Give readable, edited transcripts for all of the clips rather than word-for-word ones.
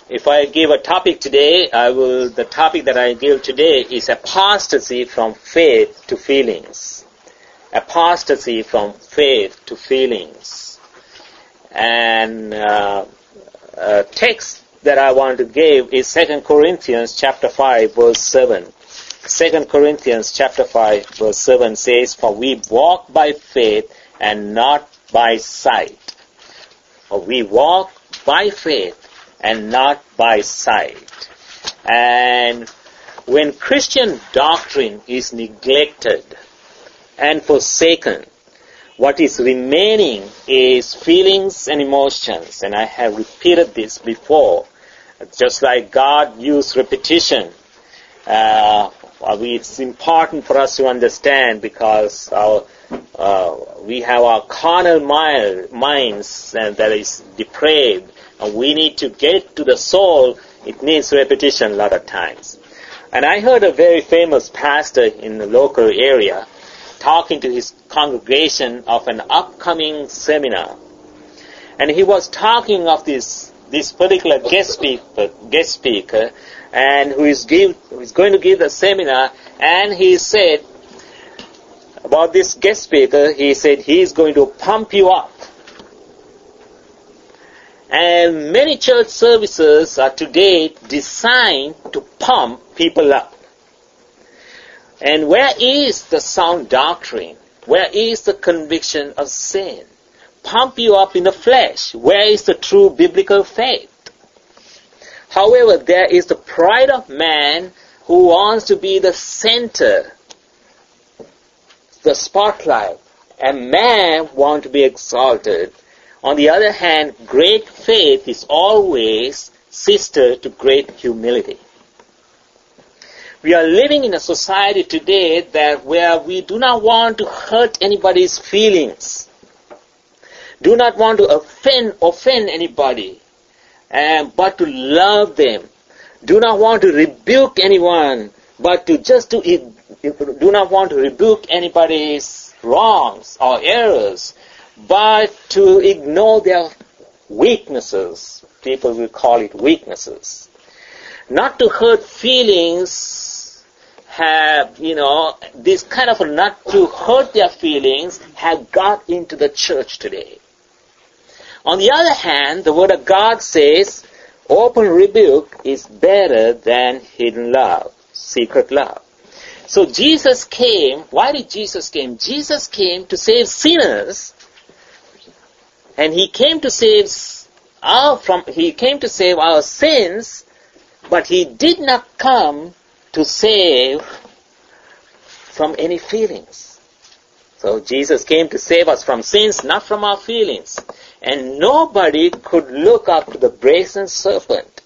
If I give a topic today, the topic that I give today is apostasy from faith to feelings. Apostasy from faith to feelings. And a text that I want to give is 2 Corinthians chapter 5 verse 7. 2 Corinthians chapter 5 verse 7 says, "For we walk by faith and not by sight." For we walk by faith and not by sight. And when Christian doctrine is neglected and forsaken, what is remaining is feelings and emotions. And I have repeated this before. Just like God used repetition, it's important for us to understand because we have our carnal minds that is depraved. And we need to get to the soul. It needs repetition a lot of times. And I heard a very famous pastor in the local area talking to his congregation of an upcoming seminar. And he was talking of this particular guest speaker, and who is going to give the seminar. And he said about this guest speaker, he said he is going to pump you up. And many church services are today designed to pump people up. And where is the sound doctrine? Where is the conviction of sin? Pump you up in the flesh. Where is the true biblical faith? However, there is the pride of man who wants to be the center, the spotlight, and man wants to be exalted. On the other hand, great faith is always sister to great humility. We are living in a society today where we do not want to hurt anybody's feelings, do not want to offend anybody, but to love them, do not want to rebuke anyone, but do not want to rebuke anybody's wrongs or errors, but to ignore their weaknesses. People will call it weaknesses. Not to hurt feelings this kind of not to hurt their feelings have got into the church today. On the other hand, the Word of God says, open rebuke is better than hidden love, secret love. So Jesus came. Why did Jesus came? Jesus came to save sinners. And he came to save our sins, but he did not come to save from any feelings. So Jesus came to save us from sins, not from our feelings. And nobody could look up to the brazen serpent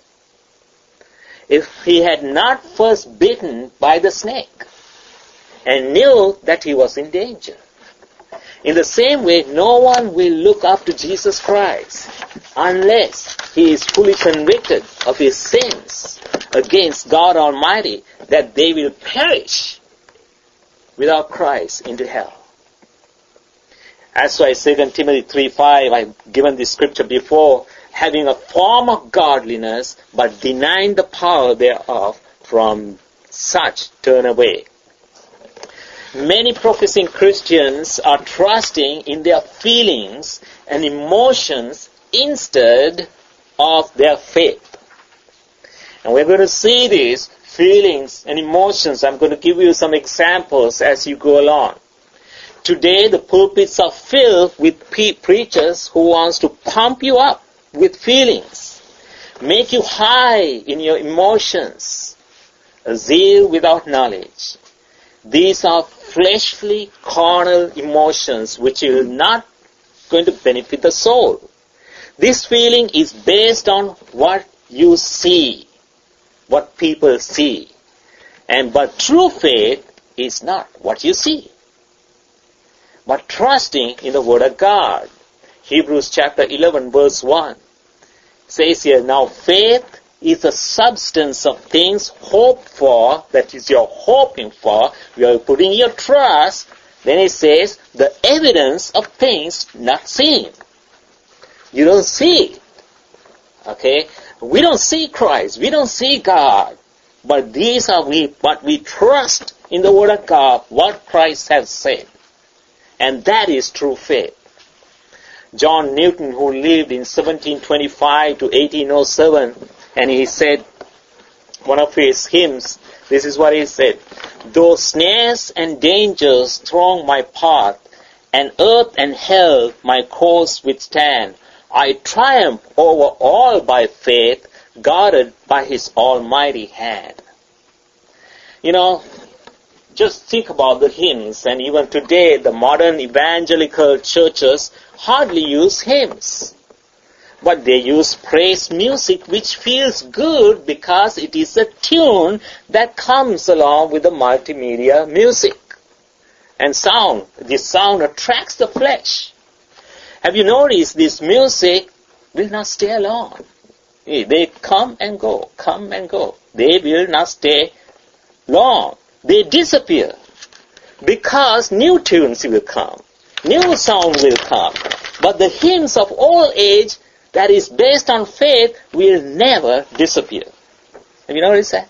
if he had not first bitten by the snake and knew that he was in danger. In the same way, no one will look up to Jesus Christ unless he is fully convicted of his sins against God Almighty, that they will perish without Christ into hell. That's why 2 Timothy 3:5, I've given this scripture before, having a form of godliness, but denying the power thereof, from such turn away. Many professing Christians are trusting in their feelings and emotions instead of their faith. And we're going to see these feelings and emotions. I'm going to give you some examples as you go along. Today, the pulpits are filled with preachers who wants to pump you up with feelings, make you high in your emotions, a zeal without knowledge. These are fleshly, carnal emotions which are not going to benefit the soul. This feeling is based on what you see, what people see. But true faith is not what you see, but trusting in the Word of God. Hebrews chapter 11 verse 1 says here, now faith is the substance of things hoped for, that is you're hoping for, you are putting your trust. Then it says, the evidence of things not seen. You don't see it. Okay? We don't see Christ. We don't see God. But these are what we trust in the Word of God, what Christ has said. And that is true faith. John Newton, who lived in 1725 to 1807, and he said, one of his hymns, this is what he said: "Though snares and dangers throng my path, and earth and hell my course withstand, I triumph over all by faith, guarded by His almighty hand." You know, just think about the hymns, and even today the modern evangelical churches hardly use hymns. But they use praise music, which feels good because it is a tune that comes along with the multimedia music. And sound, this sound attracts the flesh. Have you noticed this music will not stay long? They come and go, come and go. They will not stay long. They disappear because new tunes will come, new sound will come. But the hymns of all age that is based on faith will never disappear. Have you noticed that?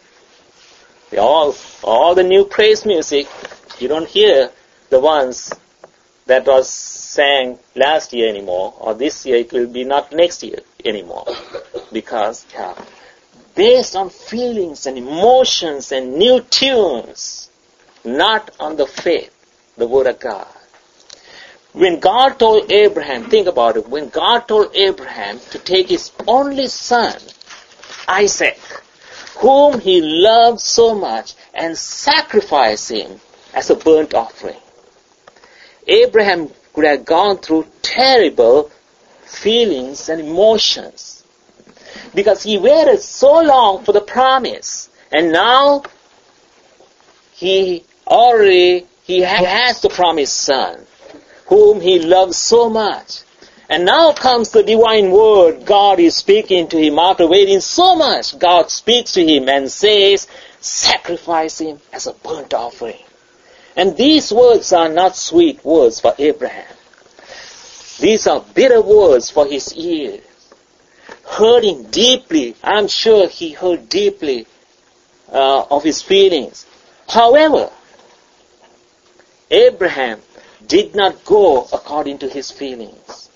All the new praise music, you don't hear the ones that was sang last year anymore, or this year it will be not next year anymore. Because based on feelings and emotions and new tunes, not on the faith, the Word of God. When God told Abraham, think about it, when God told Abraham to take his only son, Isaac, whom he loved so much, and sacrifice him as a burnt offering, Abraham could have gone through terrible feelings and emotions because he waited so long for the promise, and now he has the promised son, whom he loves so much. And now comes the divine word. God is speaking to him after waiting so much. God speaks to him and says, sacrifice him as a burnt offering. And these words are not sweet words for Abraham. These are bitter words for his ears. Hurting deeply. I'm sure he hurt deeply of his feelings. However, Abraham did not go according to his feelings.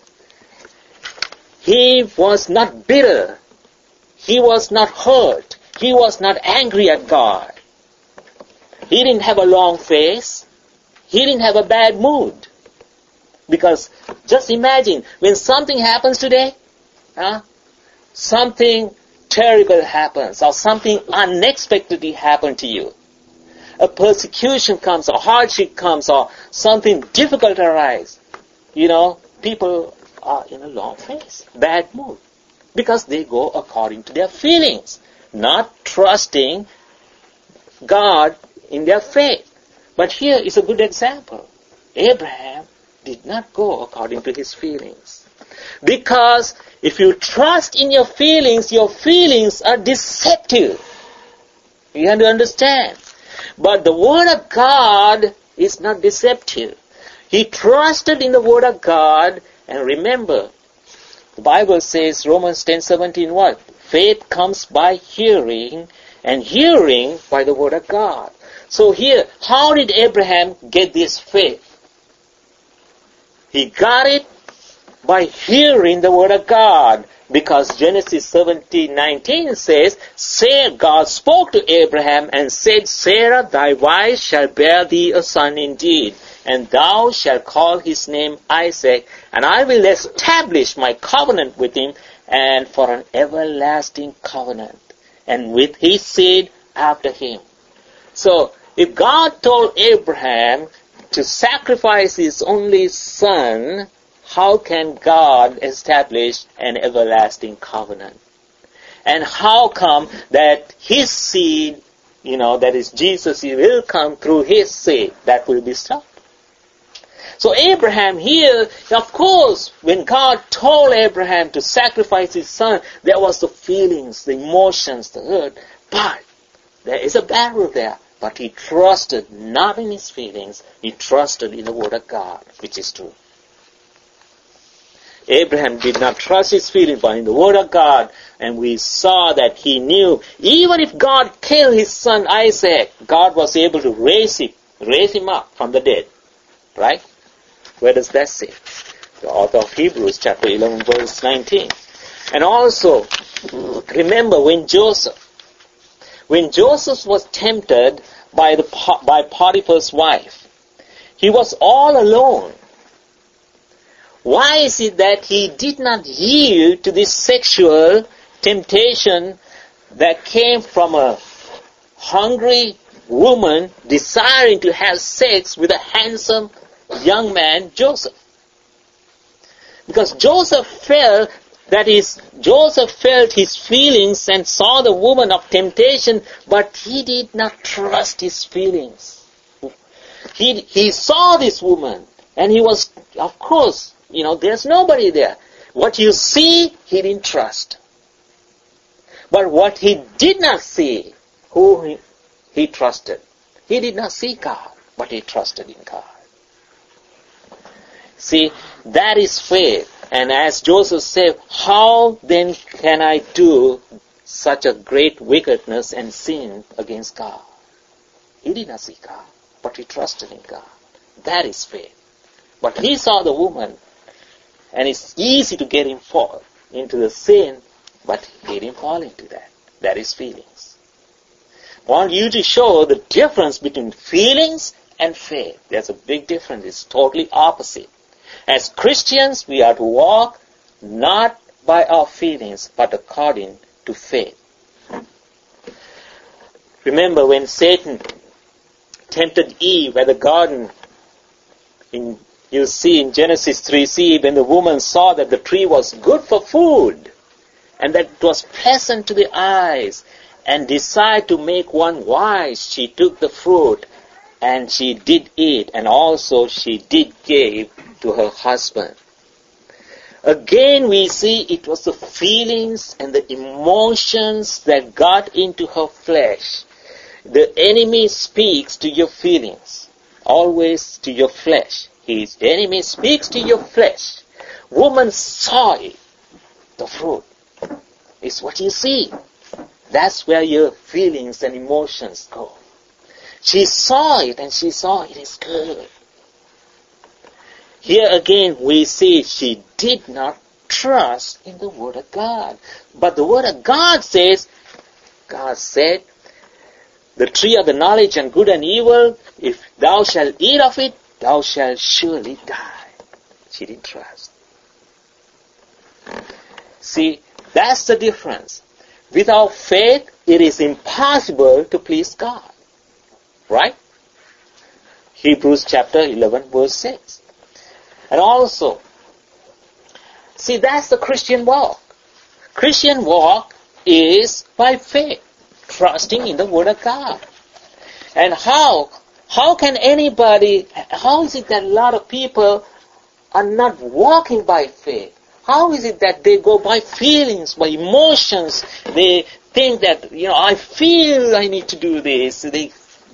He was not bitter. He was not hurt. He was not angry at God. He didn't have a long face. He didn't have a bad mood. Because just imagine, when something happens today, something terrible happens, or something unexpectedly happens to you. A persecution comes, or hardship comes, or something difficult arises. People are in a long face, bad mood, because they go according to their feelings, not trusting God in their faith. But here is a good example. Abraham did not go according to his feelings. Because if you trust in your feelings are deceptive. You have to understand. But the Word of God is not deceptive. He trusted in the Word of God, and remember, the Bible says, Romans 10:17, what? Faith comes by hearing, and hearing by the Word of God. So here, how did Abraham get this faith? He got it by hearing the Word of God. Because Genesis 17:19 says, God spoke to Abraham and said, Sarah thy wife shall bear thee a son indeed, and thou shalt call his name Isaac, and I will establish my covenant with him, and for an everlasting covenant, and with his seed after him. So, if God told Abraham to sacrifice his only son, how can God establish an everlasting covenant? And how come that his seed, that is Jesus, he will come through his seed that will be stopped? So Abraham here, of course, when God told Abraham to sacrifice his son, there was the feelings, the emotions, the hurt. But there is a battle there. But he trusted not in his feelings, he trusted in the Word of God, which is true. Abraham did not trust his feelings, but in the Word of God, and we saw that he knew, even if God killed his son Isaac, God was able to raise him up from the dead. Right? Where does that say? The author of Hebrews chapter 11 verse 19. And also, remember when Joseph was tempted by Potiphar's wife, he was all alone. Why is it that he did not yield to this sexual temptation that came from a hungry woman desiring to have sex with a handsome young man, Joseph? Because Joseph felt his feelings and saw the woman of temptation, but he did not trust his feelings. He saw this woman, and he was, of course, there's nobody there. What you see, he didn't trust. But what he did not see, who he trusted. He did not see God, but he trusted in God. See, that is faith. And as Joseph said, how then can I do such a great wickedness and sin against God? He did not see God, but he trusted in God. That is faith. But he saw the woman, and it's easy to get him fall into the sin, but he didn't fall into that. That is feelings. I want you to show the difference between feelings and faith. There's a big difference. It's totally opposite. As Christians, we are to walk not by our feelings, but according to faith. Remember when Satan tempted Eve at the garden, you see in Genesis 3c, when the woman saw that the tree was good for food, and that it was pleasant to the eyes, and desired to make one wise, she took the fruit, and she did eat, and also she did give to her husband. Again we see it was the feelings and the emotions that got into her flesh. The enemy speaks to your feelings, always to your flesh. The enemy speaks to your flesh. Woman saw it. The fruit is what you see. That's where your feelings and emotions go. She saw it and she saw it is good. Here again we see she did not trust in the Word of God. But the Word of God says, God said, the tree of the knowledge and good and evil, if thou shalt eat of it, thou shalt surely die. She didn't trust. See, that's the difference. Without faith, it is impossible to please God. Right? Hebrews chapter 11 verse 6. And also, see, that's the Christian walk. Christian walk is by faith, trusting in the Word of God. And how can anybody, how is it that a lot of people are not walking by faith? How is it that they go by feelings, by emotions? They think that, I feel I need to do this. They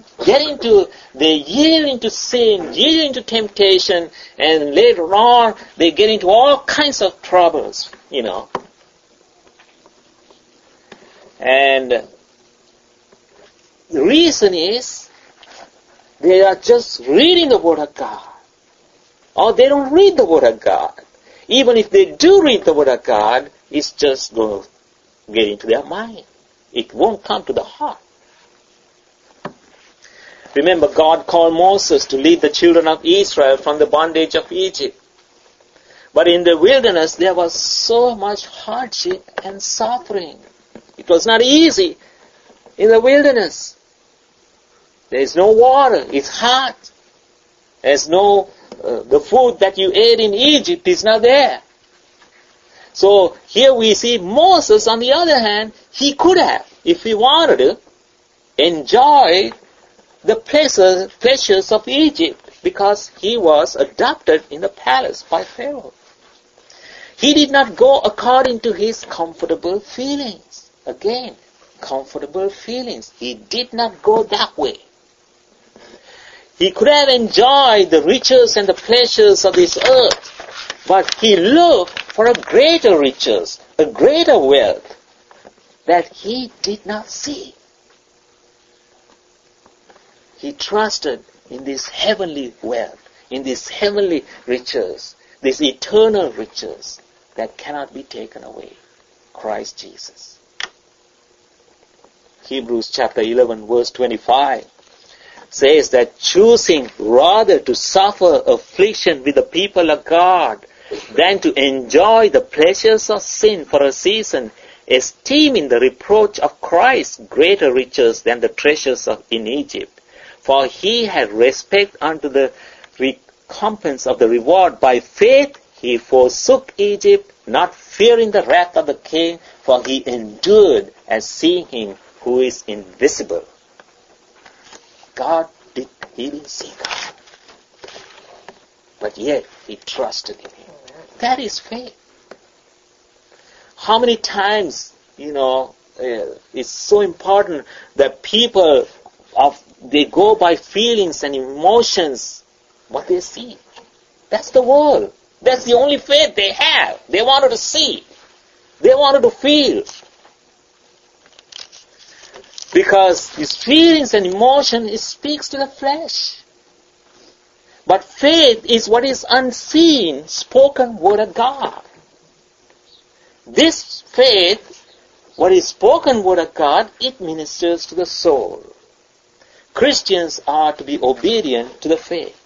yield into sin, yield into temptation, and later on they get into all kinds of troubles, And the reason is they are just reading the Word of God. Or they don't read the Word of God. Even if they do read the Word of God, it's just going to get into their mind. It won't come to the heart. Remember, God called Moses to lead the children of Israel from the bondage of Egypt. But in the wilderness, there was so much hardship and suffering. It was not easy in the wilderness. There is no water. It's hot. There's no, the food that you ate in Egypt is not there. So here we see Moses, on the other hand, he could have, if he wanted to, enjoy the pleasures of Egypt, because he was adopted in the palace by Pharaoh. He did not go according to his comfortable feelings. Again, comfortable feelings. He did not go that way. He could have enjoyed the riches and the pleasures of this earth, but he looked for a greater riches, a greater wealth that he did not see. He trusted in this heavenly wealth, in these heavenly riches, these eternal riches that cannot be taken away. Christ Jesus. Hebrews chapter 11 verse 25 says that choosing rather to suffer affliction with the people of God than to enjoy the pleasures of sin for a season, esteeming the reproach of Christ greater riches than the treasures in Egypt. For he had respect unto the recompense of the reward. By faith he forsook Egypt, not fearing the wrath of the king, for he endured as seeing him who is invisible. He didn't see God, but yet he trusted in him. That is faith. How many times, it's so important that people they go by feelings and emotions, what they see. That's the world. That's the only faith they have. They wanted to see. They wanted to feel. Because his feelings and emotion, it speaks to the flesh. But faith is what is unseen, spoken word of God. This faith, what is spoken word of God, it ministers to the soul. Christians are to be obedient to the faith.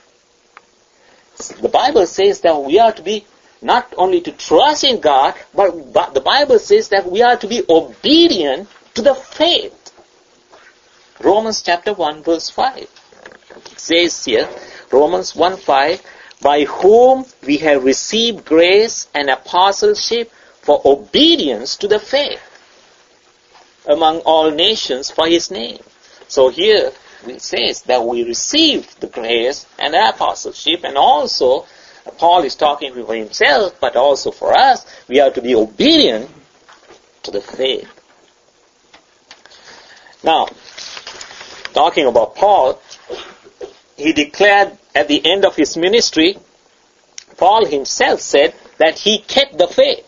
The Bible says that we are to be not only to trust in God, but the Bible says that we are to be obedient to the faith. Romans chapter 1 verse 5. It says here, Romans 1:5, by whom we have received grace and apostleship for obedience to the faith among all nations for his name. So here it says that we received the grace and the apostleship, and also Paul is talking for himself, but also for us, we are to be obedient to the faith. Now, talking about Paul, he declared at the end of his ministry, Paul himself said that he kept the faith,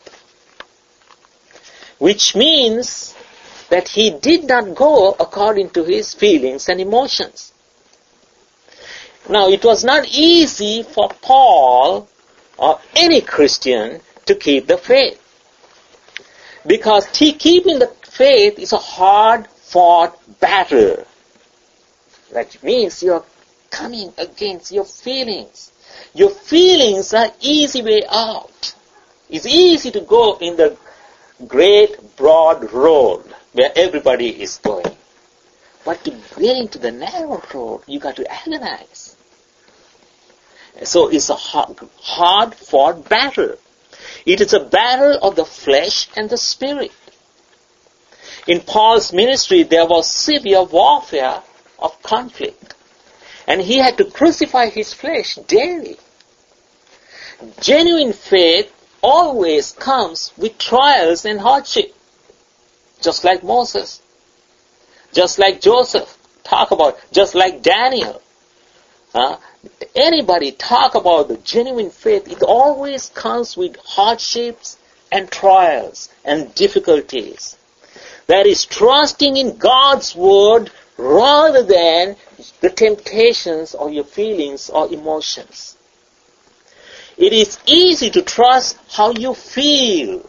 which means that he did not go according to his feelings and emotions. Now, it was not easy for Paul or any Christian to keep the faith, because keeping the faith is a hard-fought battle. That means you're coming against your feelings. Your feelings are easy way out. It's easy to go in the great broad road where everybody is going. But to get into the narrow road, you got to agonize. So it's a hard-fought battle. It is a battle of the flesh and the spirit. In Paul's ministry, there was severe warfare of conflict. And he had to crucify his flesh daily. Genuine faith always comes with trials and hardship. Just like Moses. Just like Joseph. Just like Daniel. Anybody talk about the genuine faith, it always comes with hardships and trials and difficulties. That is trusting in God's word rather than the temptations or your feelings or emotions. It is easy to trust how you feel,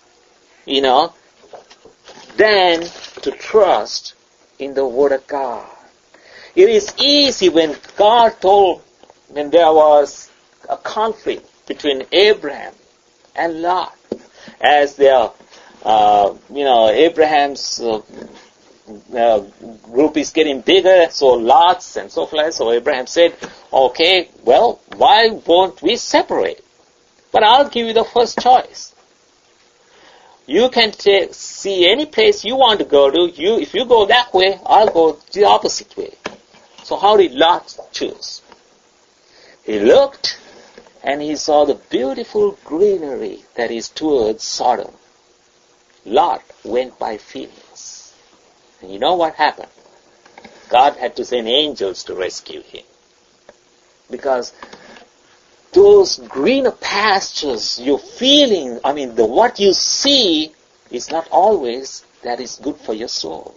than to trust in the Word of God. It is easy when there was a conflict between Abraham and Lot, as Abraham's group is getting bigger, so Lot's and so forth. So Abraham said, okay, well, why won't we separate? But I'll give you the first choice. You can see any place you want to go to. If you go that way, I'll go the opposite way. So how did Lot choose? He looked and he saw the beautiful greenery that is towards Sodom. Lot went by feelings. And you know what happened? God had to send angels to rescue him. Because those greener pastures, your feeling, what you see is not always that is good for your soul.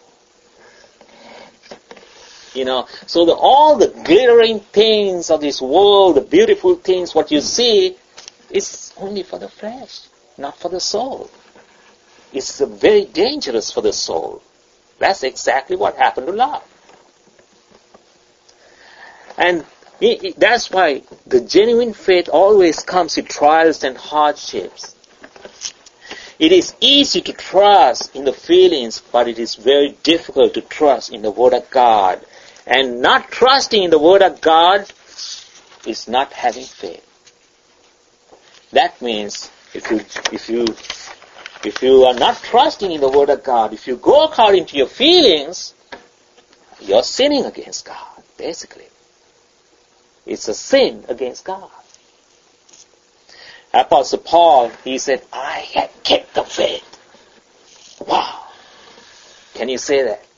So all the glittering things of this world, the beautiful things, what you see, is only for the flesh, not for the soul. It's very dangerous for the soul. That's exactly what happened to Lot. And that's why the genuine faith always comes with trials and hardships. It is easy to trust in the feelings, but it is very difficult to trust in the Word of God. And not trusting in the Word of God is not having faith. That means if you are not trusting in the Word of God, if you go according to your feelings, you're sinning against God, basically. It's a sin against God. Apostle Paul, he said, I have kept the faith. Wow. Can you say that?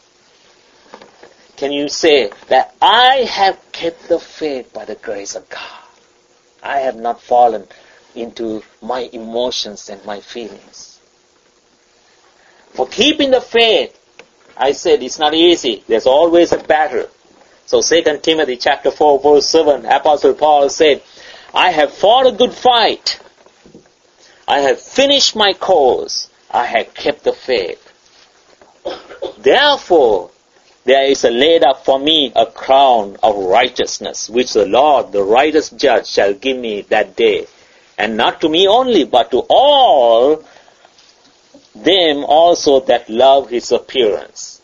Can you say that I have kept the faith by the grace of God? I have not fallen into my emotions and my feelings. For keeping the faith, I said it's not easy. There's always a battle. So 2 Timothy chapter 4 verse 7, Apostle Paul said, I have fought a good fight. I have finished my course. I have kept the faith. Therefore, there is laid up for me a crown of righteousness, which the Lord, the righteous judge, shall give me that day. And not to me only, but to all them also that love his appearance.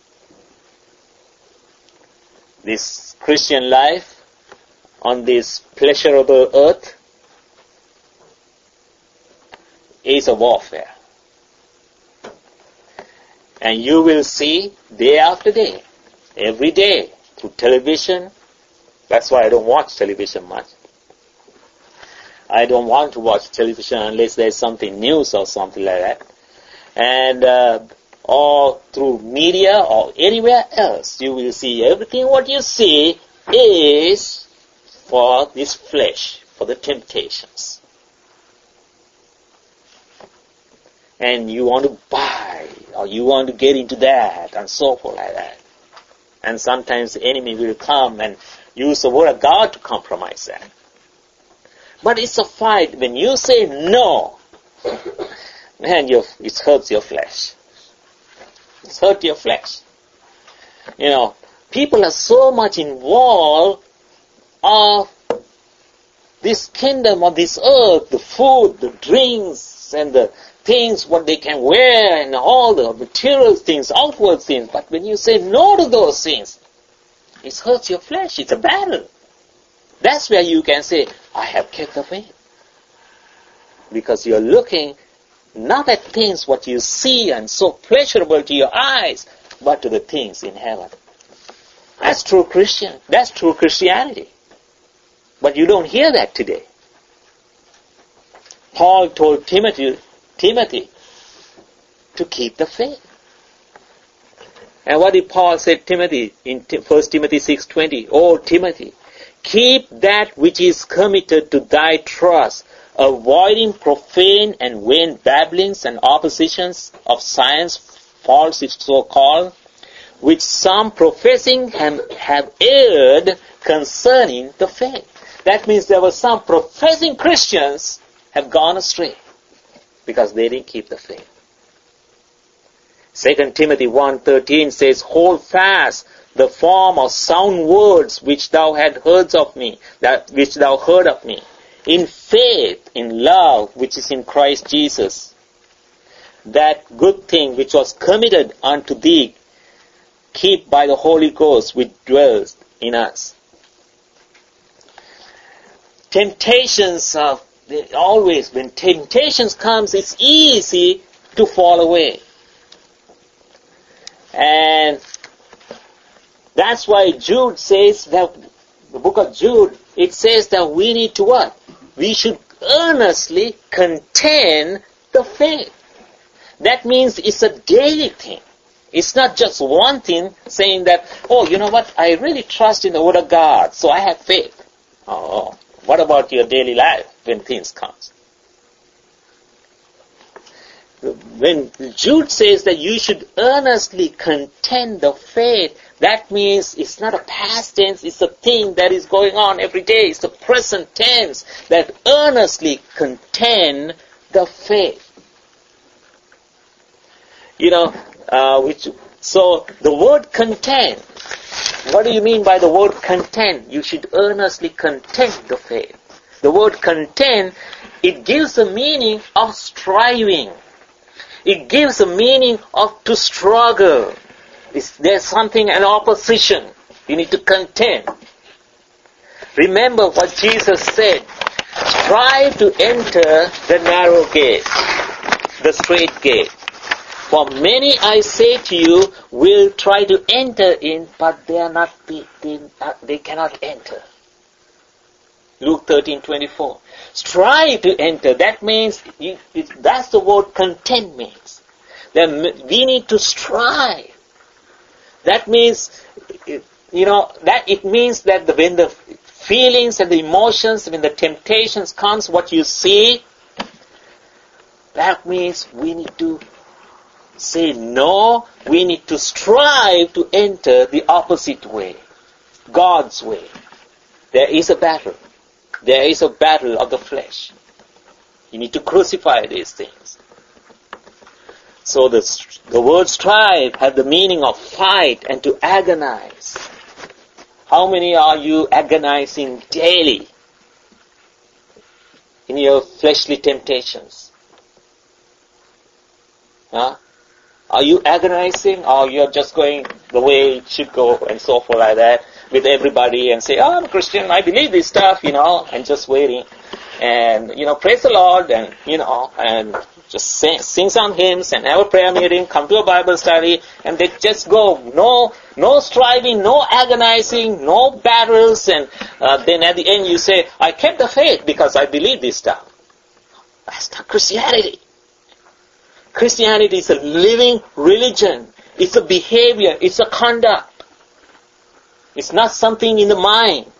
This Christian life on this pleasurable earth is a warfare. And you will see day after day, every day, through television. That's why I don't watch television much. I don't want to watch television unless there's something news or something like that. And or through media or anywhere else, you will see everything what you see is for this flesh, for the temptations. And you want to buy, or you want to get into that, and so forth like that. And sometimes the enemy will come and use the word of God to compromise that. But it's a fight. When you say no, man, it hurts your flesh. It hurts your flesh. People are so much involved of this kingdom of this earth, the food, the drinks, and the things, what they can wear, and all the material things, outward things. But when you say no to those things, it hurts your flesh. It's a battle. That's where you can say, I have kept the faith. Because you're looking not at things what you see and so pleasurable to your eyes, but to the things in heaven. That's true Christian. That's true Christianity. But you don't hear that today. Paul told Timothy to keep the faith. And what did Paul say to Timothy in 1 Timothy 6:20? Oh, Timothy, keep that which is committed to thy trust, avoiding profane and vain babblings and oppositions of science, false is so called, which some professing have erred concerning the faith. That means there were some professing Christians have gone astray because they didn't keep the faith. 2 Timothy 1:13 says, hold fast the form of sound words which thou had heard of me, in faith, in love, which is in Christ Jesus. That good thing which was committed unto thee, keep by the Holy Ghost which dwells in us. Temptations are always, when temptations comes, it's easy to fall away. And that's why Jude says that, the book of Jude, it says that we need to what? We should earnestly contend the faith. That means it's a daily thing. It's not just one thing saying that, oh, you know what, I really trust in the Word of God, so I have faith. Oh, What about your daily life when things come? When Jude says that you should earnestly contend the faith, that means it's not a past tense, it's a thing that is going on every day. It's the present tense, that earnestly contend the faith. So the word contend, what do you mean by the word contend? You should earnestly contend the faith. The word contend, it gives a meaning of striving. It gives a meaning of to struggle. There's something, an opposition. You need to contend. Remember what Jesus said. Strive to enter the narrow gate, the straight gate. For many, I say to you, will try to enter in, but they cannot enter. Luke 13:24. Strive to enter. That means, that's the word content means. That we need to strive. That means, that it means that when the feelings and the emotions, when the temptations comes, what you see, that means we need to say no. We need to strive to enter the opposite way, God's way. There is a battle. There is a battle of the flesh. You need to crucify these things. So the word strive has the meaning of fight and to agonize. How many are you agonizing daily in your fleshly temptations? Huh? Are you agonizing, or you're just going the way it should go and so forth like that with everybody and say, I'm a Christian, I believe this stuff, and just waiting. And, praise the Lord and, and just sing some hymns and have a prayer meeting, come to a Bible study, and they just go. No striving, no agonizing, no battles, and then at the end you say, I kept the faith because I believe this stuff. That's not Christianity. Christianity is a living religion. It's a behavior. It's a conduct. It's not something in the mind.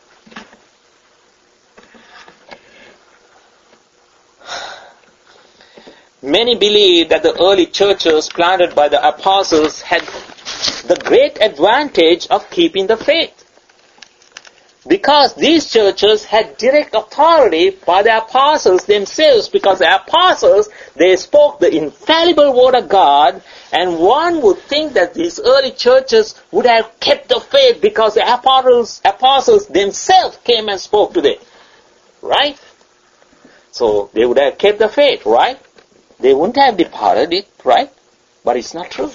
Many believe that the early churches planted by the apostles had the great advantage of keeping the faith. Because these churches had direct authority by the apostles themselves, because the apostles, they spoke the infallible word of God, and one would think that these early churches would have kept the faith because the apostles themselves came and spoke to them. Right? So they would have kept the faith, right? They wouldn't have departed it, right? But it's not true.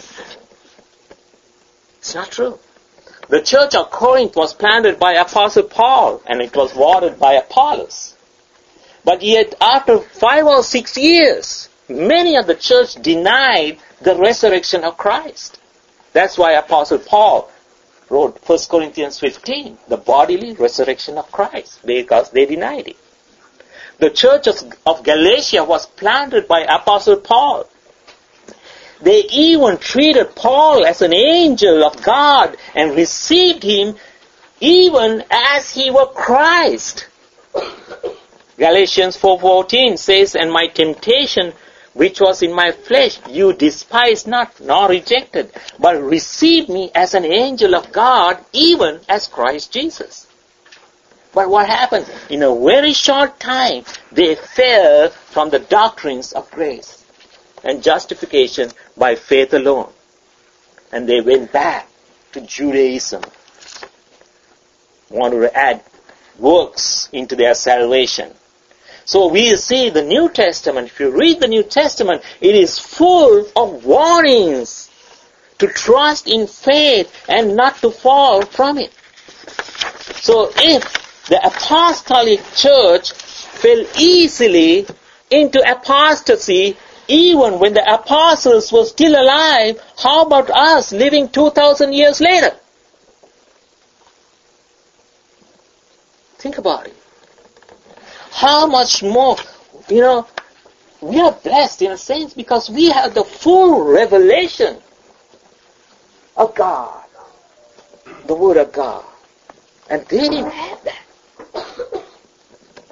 It's not true. The church of Corinth was planted by Apostle Paul, and it was watered by Apollos. But yet, after 5 or 6 years, many of the church denied the resurrection of Christ. That's why Apostle Paul wrote 1 Corinthians 15, the bodily resurrection of Christ, because they denied it. The church of Galatia was planted by Apostle Paul. They even treated Paul as an angel of God and received him even as he were Christ. Galatians 4:14 says, and my temptation which was in my flesh you despised not nor rejected, but received me as an angel of God, even as Christ Jesus. But what happened? In a very short time, they fell from the doctrines of grace and justification by faith alone. And they went back to Judaism. Wanted to add works into their salvation. So we see the New Testament, if you read the New Testament, it is full of warnings to trust in faith and not to fall from it. So if the apostolic church fell easily into apostasy, even when the apostles were still alive, how about us living 2,000 years later? Think about it. How much more, we are blessed in a sense because we have the full revelation of God, the Word of God. And they didn't have that.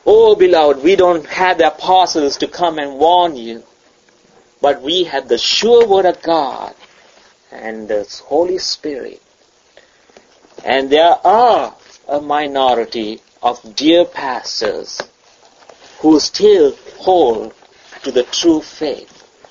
Oh, beloved, we don't have the apostles to come and warn you, but we have the sure word of God and the Holy Spirit. And there are a minority of dear pastors who still hold to the true faith.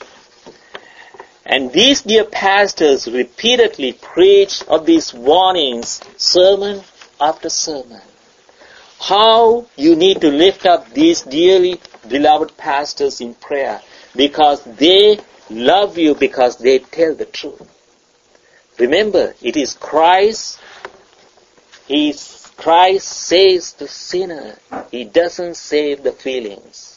And these dear pastors repeatedly preach of these warnings, sermon after sermon. How you need to lift up these dearly beloved pastors in prayer, because they love you, because they tell the truth. Remember, it is Christ. Christ saves the sinner. He doesn't save the feelings.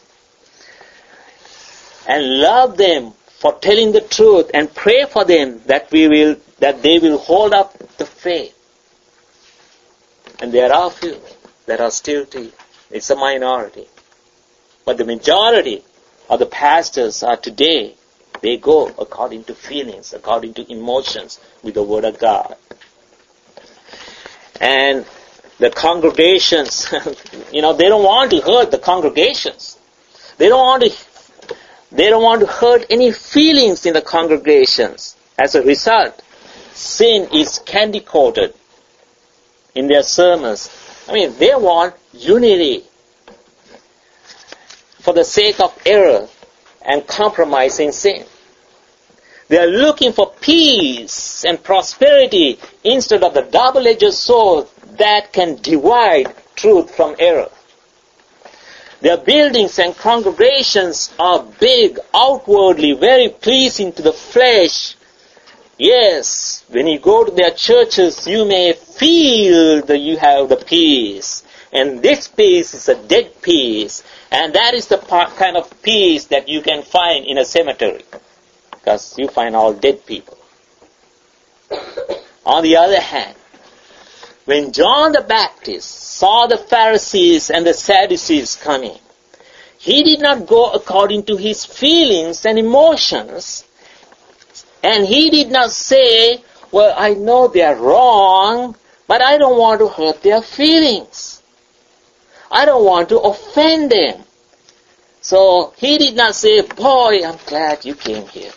And love them for telling the truth, and pray for them that they will hold up the faith. And there are few that are still it's a minority. But the majority of the pastors are today, they go according to feelings, according to emotions with the Word of God. And the congregations, they don't want to hurt the congregations. They don't want to hurt any feelings in the congregations. As a result, sin is candy-coated in their sermons. They want unity for the sake of error and compromising sin. They are looking for peace and prosperity instead of the double-edged sword that can divide truth from error. Their buildings and congregations are big, outwardly, very pleasing to the flesh. Yes, when you go to their churches, you may feel that you have the peace. And this peace is a dead peace. And that is the kind of peace that you can find in a cemetery. Because you find all dead people. On the other hand, when John the Baptist saw the Pharisees and the Sadducees coming, he did not go according to his feelings and emotions. And he did not say, well, I know they are wrong, but I don't want to hurt their feelings. I don't want to offend them. So he did not say, boy, I'm glad you came here.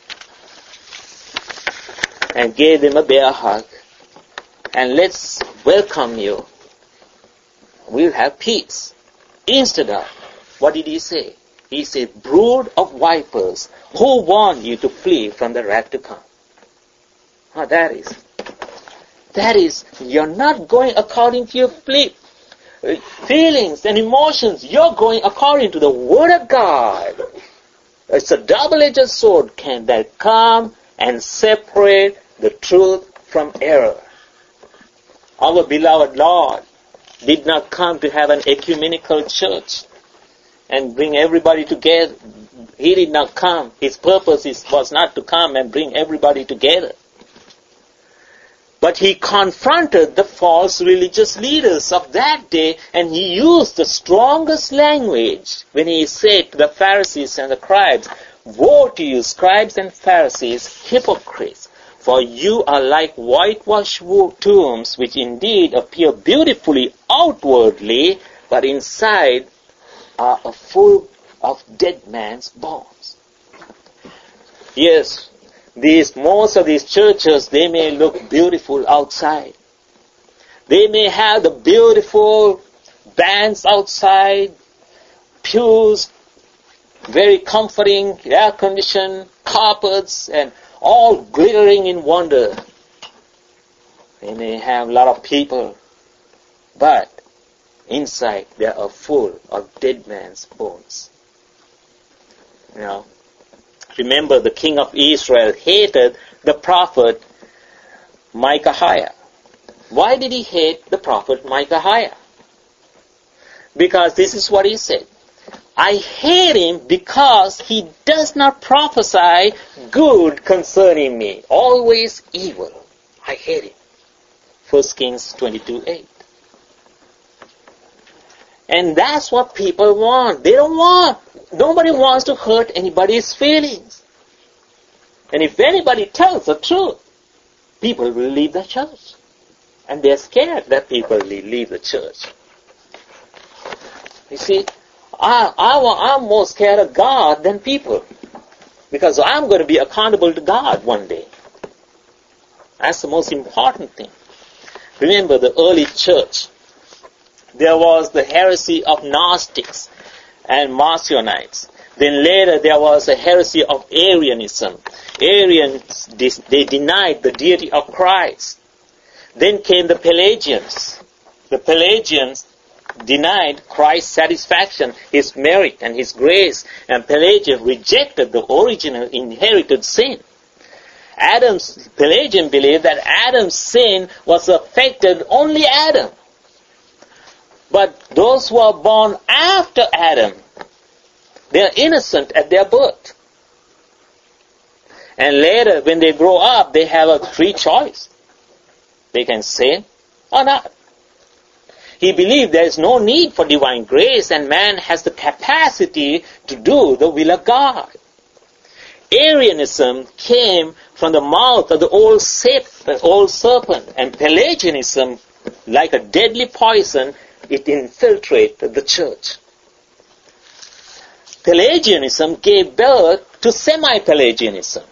And gave them a bear hug. And let's welcome you. We'll have peace. Instead of, what did he say? He said, brood of vipers, who warned you to flee from the wrath to come? That is, you're not going according to your feelings and emotions. You're going according to the Word of God. It's a double-edged sword that come and separate the truth from error. Our beloved Lord did not come to have an ecumenical church and bring everybody together. He did not come. His purpose was not to come and bring everybody together. But he confronted the false religious leaders of that day, and he used the strongest language when he said to the Pharisees and the scribes, woe to you, scribes and Pharisees, hypocrites! For you are like whitewashed tombs, which indeed appear beautifully outwardly, but inside are full of dead man's bones. Yes, most of these churches, they may look beautiful outside. They may have the beautiful bands outside, pews, very comforting, air-conditioned, carpets, and all glittering in wonder. They may have a lot of people, but inside they are full of dead man's bones. Remember, the king of Israel hated the prophet Micaiah. Why did he hate the prophet Micaiah? Because this is what he said. I hate him because he does not prophesy good concerning me. Always evil. I hate him. 1 Kings 22:8. And that's what people want. Nobody wants to hurt anybody's feelings. And if anybody tells the truth, people will leave the church. And they're scared that people will leave the church. You see, I'm more scared of God than people, because I'm going to be accountable to God one day. That's the most important thing. Remember the early church. There was the heresy of Gnostics and Marcionites. Then later there was a heresy of Arianism. Arians, they denied the deity of Christ. Then came the Pelagians. The Pelagians denied Christ's satisfaction, His merit and His grace, and Pelagians rejected the original inherited sin. Pelagian believed that Adam's sin was affected only Adam. But those who are born after Adam, they are innocent at their birth. And later, when they grow up, they have a free choice. They can sin or not. He believed there is no need for divine grace, and man has the capacity to do the will of God. Arianism came from the mouth of the old serpent, and Pelagianism, like a deadly poison, it infiltrated the church. Pelagianism gave birth to semi-Pelagianism.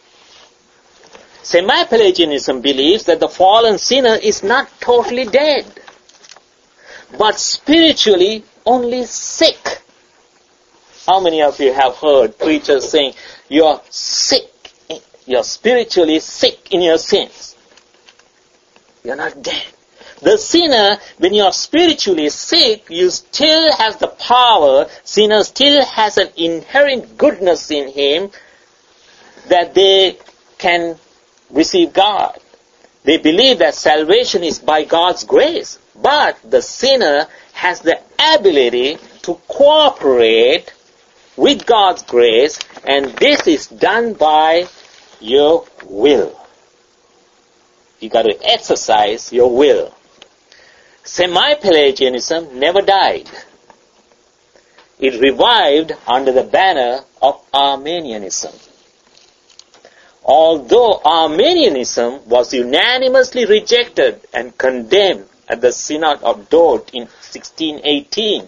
Semi-Pelagianism believes that the fallen sinner is not totally dead, but spiritually only sick. How many of you have heard preachers saying, you're sick, you're spiritually sick in your sins? You're not dead. The sinner, when you are spiritually sick, you still have the power. Sinner still has an inherent goodness in him that they can receive God. They believe that salvation is by God's grace, but the sinner has the ability to cooperate with God's grace, and this is done by your will. You got to exercise your will. Semi-Pelagianism never died. It revived under the banner of Arminianism. Although Arminianism was unanimously rejected and condemned at the Synod of Dort in 1618,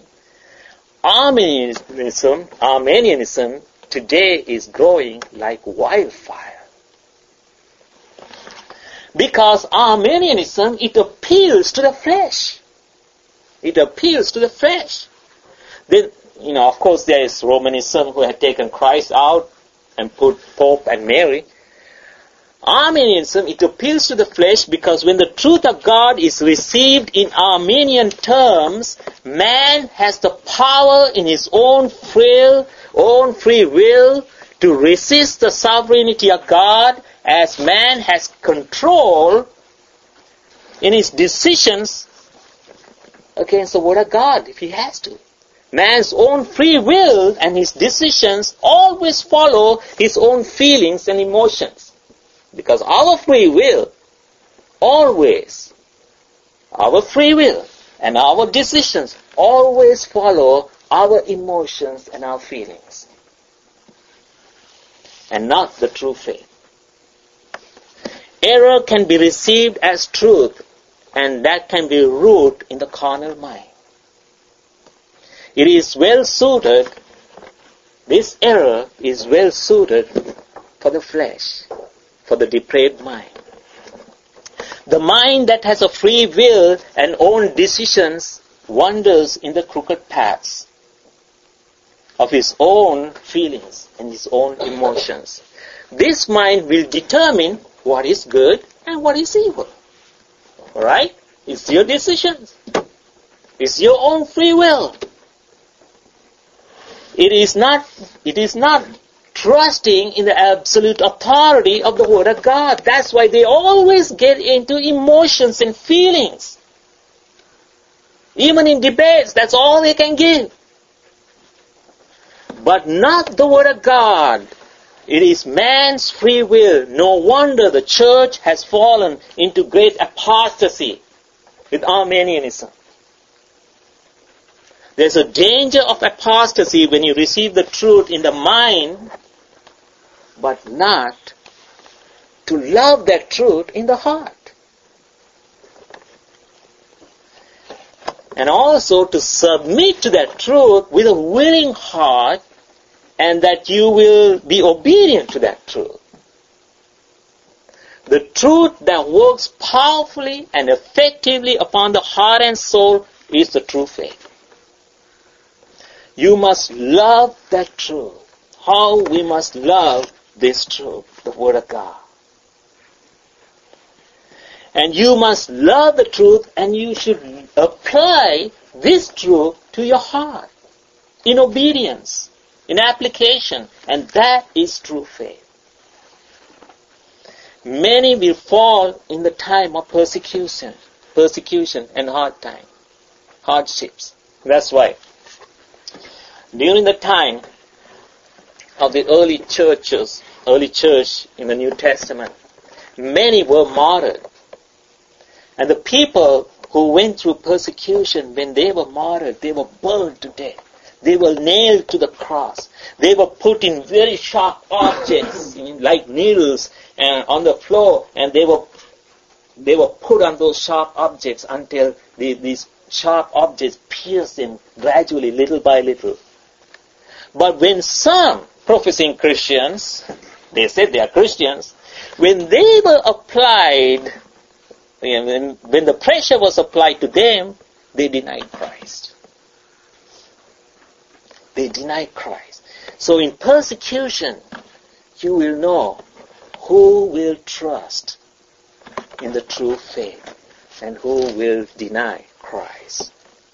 Arminianism today is growing like wildfire. Because Arminianism, it appeals to the flesh. It appeals to the flesh. Then, of course, there is Romanism, who had taken Christ out and put Pope and Mary. Arminianism, it appeals to the flesh because when the truth of God is received in Arminian terms, man has the power in his own free will to resist the sovereignty of God, as man has control in his decisions against the Word of God if he has to. Man's own free will and his decisions always follow his own feelings and emotions. Because our free will, always, our free will and our decisions always follow our emotions and our feelings, and not the true faith. Error can be received as truth, and that can be rooted in the carnal mind. It is well suited, this error is well suited for the flesh, for the depraved mind. The mind that has a free will and own decisions wanders in the crooked paths of his own feelings and his own emotions. This mind will determine what is good and what is evil. Alright? It's your decisions. It's your own free will. It is not trusting in the absolute authority of the Word of God. That's why they always get into emotions and feelings. Even in debates, that's all they can give. But not the Word of God. It is man's free will. No wonder the church has fallen into great apostasy with Arminianism. There's a danger of apostasy when you receive the truth in the mind, but not to love that truth in the heart. and also to submit to that truth with a willing heart, and that you will be obedient to that truth. The truth that works powerfully and effectively upon the heart and soul is the true faith. You must love that truth. How we must love this truth, the Word of God. And you must love the truth, and you should apply this truth to your heart in obedience, in application, and that is true faith. Many will fall in the time of persecution and hardships. That's why during the time of the early church in the New Testament, many were martyred. And the people who went through persecution, when they were martyred, they were burned to death. They were nailed to the cross. They were put in very sharp objects, like needles, and on the floor, and they were put on those sharp objects until these sharp objects pierced them gradually, little by little. But when some professing Christians, they said they are Christians, when they were applied, when the pressure was applied to them, they denied Christ. They denied Christ. So in persecution, you will know who will trust in the true faith and who will deny Christ.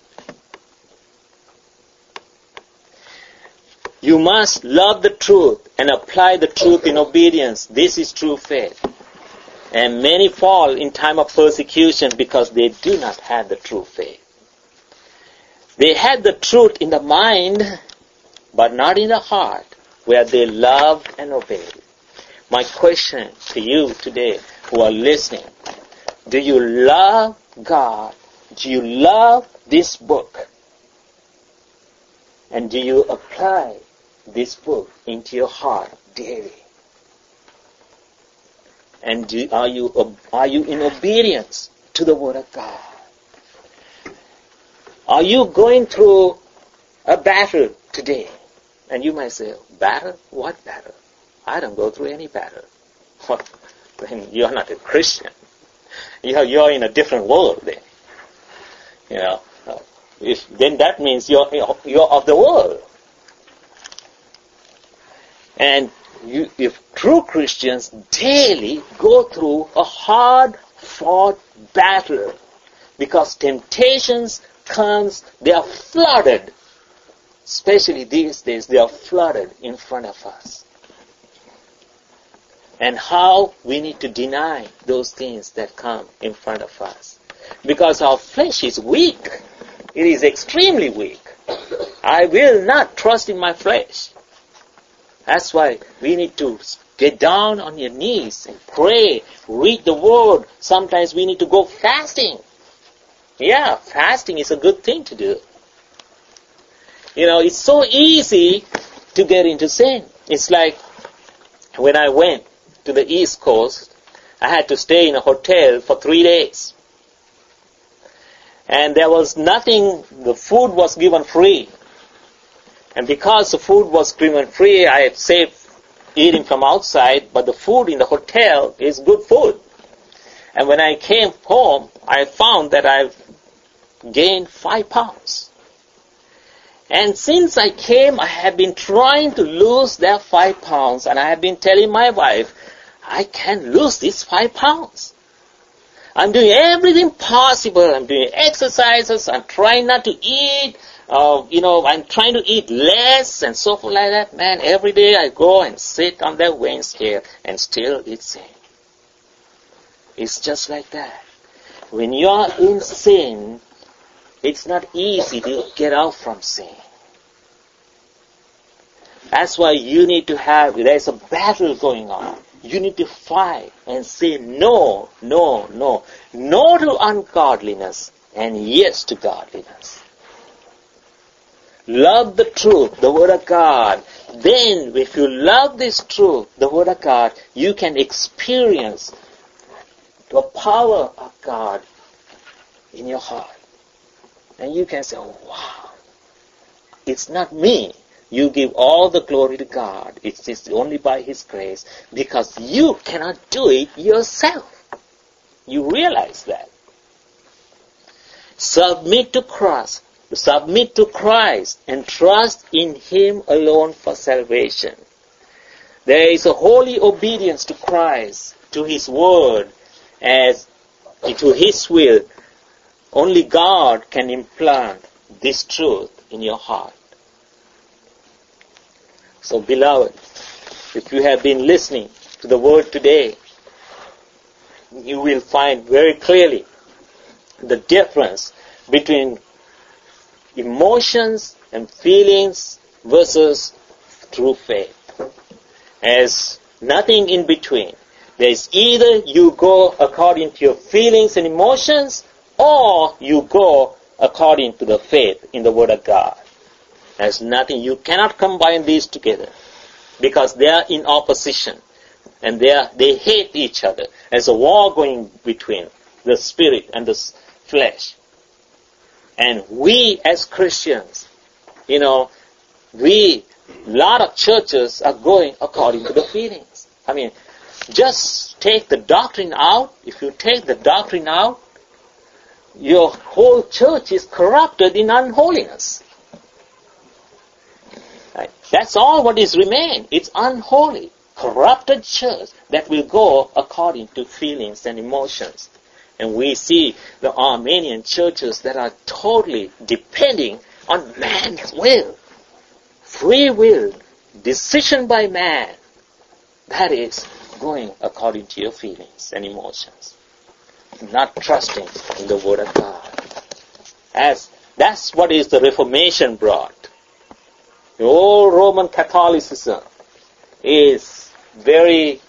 You must love the truth and apply the truth in obedience. This is true faith. And many fall in time of persecution because they do not have the true faith. They had the truth in the mind, but not in the heart, where they loved and obeyed. My question to you today who are listening, do you love God? Do you love this book? And do you apply this book into your heart daily? And are you in obedience to the Word of God? Are you going through a battle today? And you might say, battle? What battle? I don't go through any battle. Then you're not a Christian. You're in a different world then. Then that means you're of the world. And if true Christians daily go through a hard-fought battle, because temptations comes, they are flooded. Especially these days, they are flooded in front of us. And how we need to deny those things that come in front of us. Because our flesh is weak. It is extremely weak. I will not trust in my flesh. That's why we need to get down on your knees and pray, read the Word. Sometimes we need to go fasting. Yeah, fasting is a good thing to do. It's so easy to get into sin. It's like when I went to the East Coast, I had to stay in a hotel for 3 days. And there was nothing, the food was given free. And because the food was given free, I had saved eating from outside, but the food in the hotel is good food. And when I came home, I found that I've gained 5 pounds. And since I came, I have been trying to lose that 5 pounds, and I have been telling my wife, I can't lose these 5 pounds. I'm doing everything possible. I'm doing exercises. I'm trying not to eat. I'm trying to eat less and so forth like that. Man, every day I go and sit on that weighing scale and still it's same. It's just like that. When you're in sin, it's not easy to get out from sin. That's why you need to there's a battle going on. You need to fight and say no, no, no. No to ungodliness and yes to godliness. Love the truth, the Word of God. Then, if you love this truth, the Word of God, you can experience the power of God in your heart. And you can say, oh, wow, it's not me. You give all the glory to God. It's just only by His grace, because you cannot do it yourself. You realize that. Submit to Christ. Submit to Christ and trust in Him alone for salvation. There is a holy obedience to Christ, to His word, as to His will. Only God can implant this truth in your heart. So, beloved, if you have been listening to the word today, you will find very clearly the difference between emotions and feelings versus true faith. As nothing in between. There is either you go according to your feelings and emotions, or you go according to the faith in the Word of God. There's nothing. You cannot combine these together, because they are in opposition, and they hate each other. There's a war going between the spirit and the flesh. And we as Christians, a lot of churches are going according to the feelings. I mean, just take the doctrine out. If you take the doctrine out, your whole church is corrupted in unholiness. Right? That's all what is remained. It's unholy, corrupted church that will go according to feelings and emotions. And we see the Armenian churches that are totally depending on man's will. Free will, decision by man. That is going according to your feelings and emotions. Not trusting in the Word of God. That's what is the Reformation brought. The old Roman Catholicism is very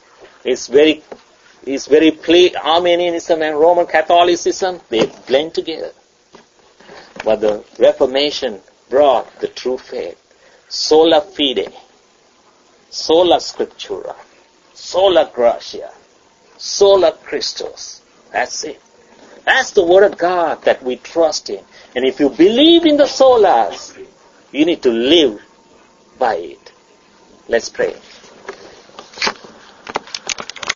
Armenianism and Roman Catholicism, they blend together. But the Reformation brought the true faith. Sola fide, sola scriptura, sola gratia, sola Christus. That's it. That's the Word of God that we trust in. And if you believe in the solas, you need to live by it. Let's pray.